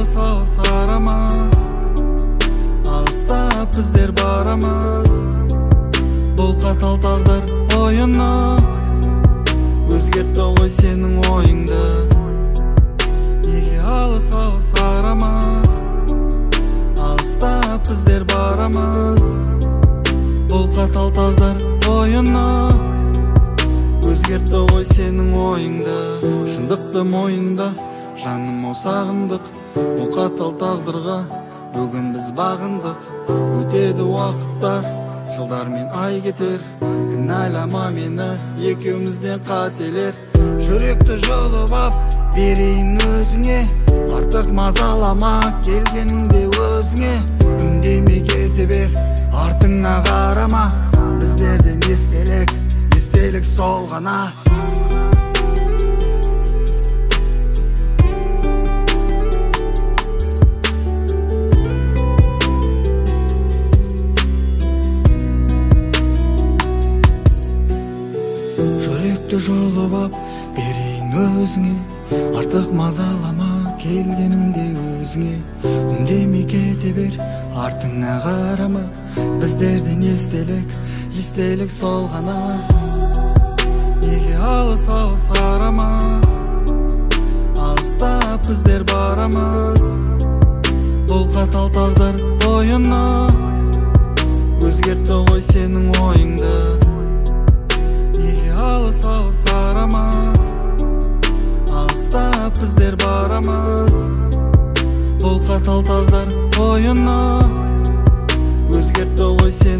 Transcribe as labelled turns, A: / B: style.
A: алыс арамыз, алыстап біздер барамыз. Бұл қатал тағдыр ойыны өзгертті ғой сенің ойыңды. Неге алыс арамыз, алыстап біздер барамыз. Бұл қатал тағдыр ойыны өзгертті ғой сенің ойыңды. Шындықты мойында жаным сағындық, бұл қатал тағдырға бүгін біз бағындық. Өтеді уақыттар, жылдар мен ай кетер, кінәлама мені, екеумізден қателер. Жүректі жұлып ап берейін өзіңе, артық мазалама келгеніңде өзіңе. Үндемей кете бер, артыңа қарама, біздерден естелік сол ғана. Жүректі жұлып ап берейін өзіңе, артық мазалама келгеніңде өзіңе. Үндемей кете бер, артыңа қарама, біздерден естелік сол ғана. Неге алыс арамыз, алыстап біздер барамыз. Бұл қатал тағдыр ойыны өзгертті ғой сенің ойыңды. Неге алыс арамыз, алыстап біздер барамыз. Бұл қатал тағдыр ойыны өзгертті ғой сенің